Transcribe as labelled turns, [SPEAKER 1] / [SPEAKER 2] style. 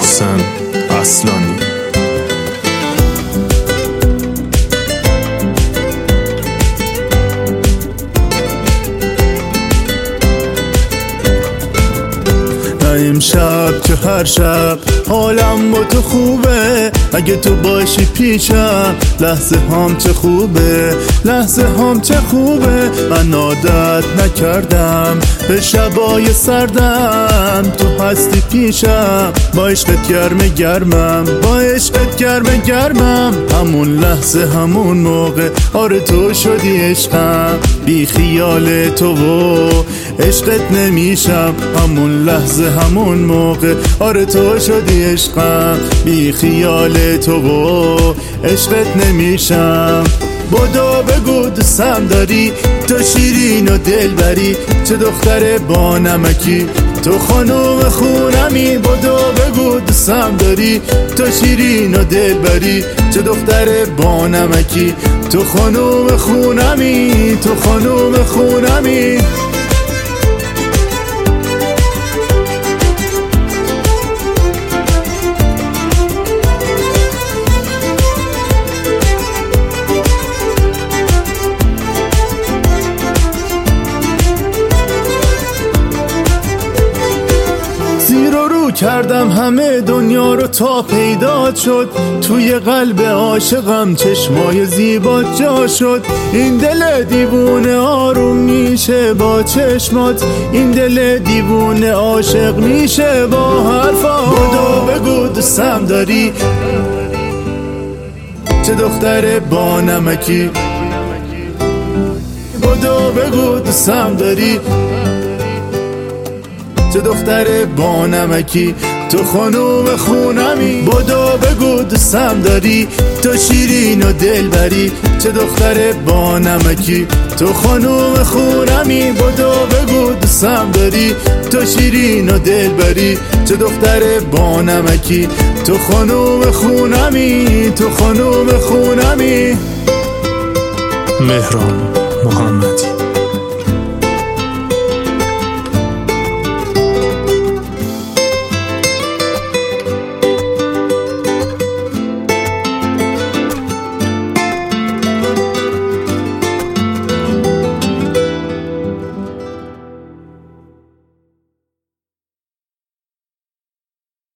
[SPEAKER 1] محسن اصلانی. امشب که هر شب حالم با تو خوبه، اگه تو باشی پیشم لحظه هم چه خوبه، لحظه هم چه خوبه. من عادت نکردم به شبای سردم، تو هستی پیشم با عشقت گرمم، با عشقت گرمم. همون لحظه همون موقع آره تو شدی عشقم، بی خیال تو و عشقت نمیشم. همون لحظه همون موقع آره تو شدی عشقم، بی خیال تو و عشقت نمیشم. بدو بگو دوستم داری، تو شیرین و دلبری، چه دختر با نمکی، تو خانوم خونمی. بدو بگو دوستم داری، تو شیرین و دلبری، چه دختر با نمکی، تو خانوم خونمی، تو خانوم خونمی. کردم همه دنیا رو تا پیدا شد، توی قلب عاشقم چشمای زیبا جا شد. این دل دیوونه آروم میشه با چشمات، این دل دیوونه عاشق میشه با حرفات. بدو بگو دوستم داری، چه دختر با نمکی. بدو بگو دوستم داری، چه دختر با نمکی، تو خانوم خونمی. بدو بگو دوستم داری، تو شیرین و دلبری، چه دختر با نمکی، تو خانوم خونمی. بدو بگو دوستم داری، تو شیرین و دلبری، چه دختر با نمکی، تو خانوم خونمی، تو خانوم خونمی. مهران محمدی.